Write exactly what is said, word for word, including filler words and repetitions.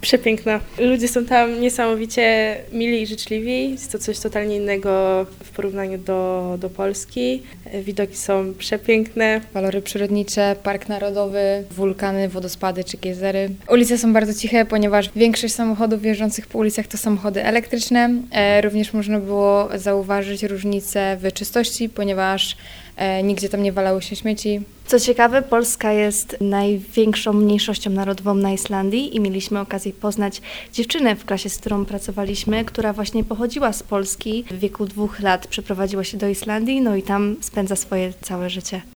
Przepiękna. Ludzie są tam niesamowicie mili i życzliwi. Jest to coś totalnie innego w porównaniu do, do Polski. Widoki są przepiękne. Walory przyrodnicze, park narodowy, wulkany, wodospady czy gejzery. Ulice są bardzo ciche, ponieważ większość samochodów jeżdżących po ulicach to samochody elektryczne. E, również można było zauważyć różnicę w czystości, ponieważ e, nigdzie tam nie walały się śmieci. Co ciekawe, Polska jest największą mniejszością narodową na Islandii i mieliśmy okazję poznać dziewczynę w klasie, z którą pracowaliśmy, która właśnie pochodziła z Polski. W wieku dwóch lat przeprowadziła się do Islandii, no i tam spędza swoje całe życie.